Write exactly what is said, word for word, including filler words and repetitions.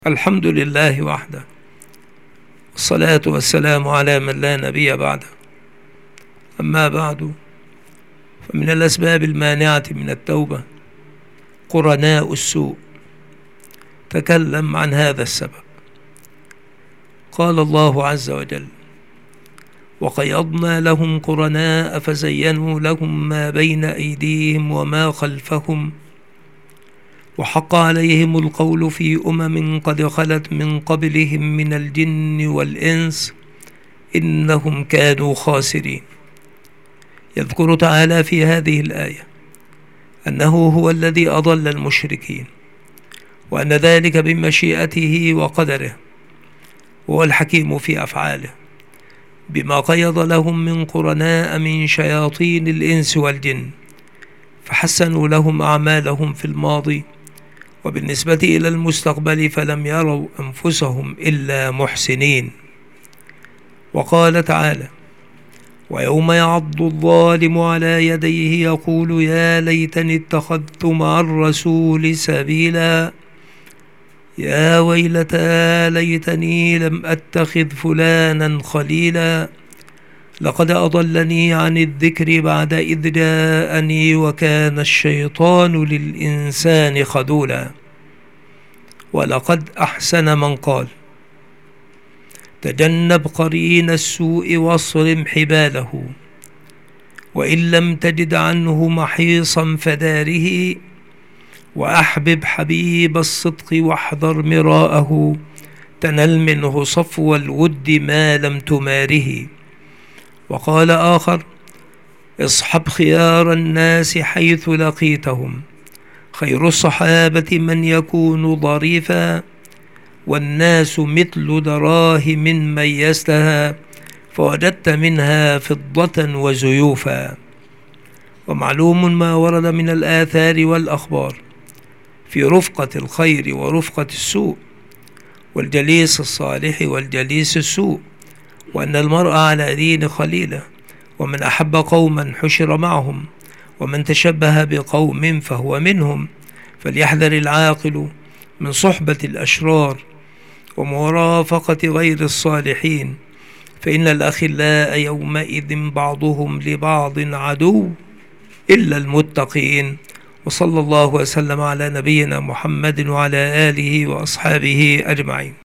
الحمد لله وحده، والصلاة والسلام على من لا نبي بعده. أما بعد، فمن الأسباب المانعة من التوبة قرناء السوء. تكلم عن هذا السبب. قال الله عز وجل: وقيضنا لهم قرناء فزينوا لهم ما بين أيديهم وما خلفهم وحق عليهم القول في أمم قد خلت من قبلهم من الجن والإنس إنهم كانوا خاسرين. يذكر تعالى في هذه الآية أنه هو الذي أضل المشركين، وأن ذلك بمشيئته وقدره، وهو الحكيم في أفعاله، بما قيض لهم من قرناء من شياطين الإنس والجن، فحسنوا لهم أعمالهم في الماضي، وبالنسبة إلى المستقبل فلم يروا أنفسهم إلا محسنين. وقال تعالى: ويوم يعض الظالم على يديه يقول يا ليتني اتخذت مع الرسول سبيلا يا ويلتى ليتني لم أتخذ فلانا خليلا لقد أضلني عن الذكر بعد إذ جاءني وكان الشيطان للإنسان خذولا. ولقد أحسن من قال: تجنب قرين السوء واصرم حباله، وإن لم تجد عنه محيصا فداره، وأحبب حبيب الصدق واحذر مراءه، تنل منه صفو الود ما لم تماره. وقال آخر: اصحب خيار الناس حيث لقيتهم، خير الصحابة من يكون ظريفا، والناس مثل دراهم ميزتها فوجدت منها فضة وزيوفا. ومعلوم ما ورد من الآثار والأخبار في رفقة الخير ورفقة السوء، والجليس الصالح والجليس السوء، وأن المرء على دين خليله، ومن أحب قوما حشر معهم، ومن تشبه بقوم فهو منهم. فليحذر العاقل من صحبة الأشرار ومرافقة غير الصالحين، فإن الأخلاء يومئذ بعضهم لبعض عدو إلا المتقين. وصلى الله وسلم على نبينا محمد وعلى آله وأصحابه أجمعين.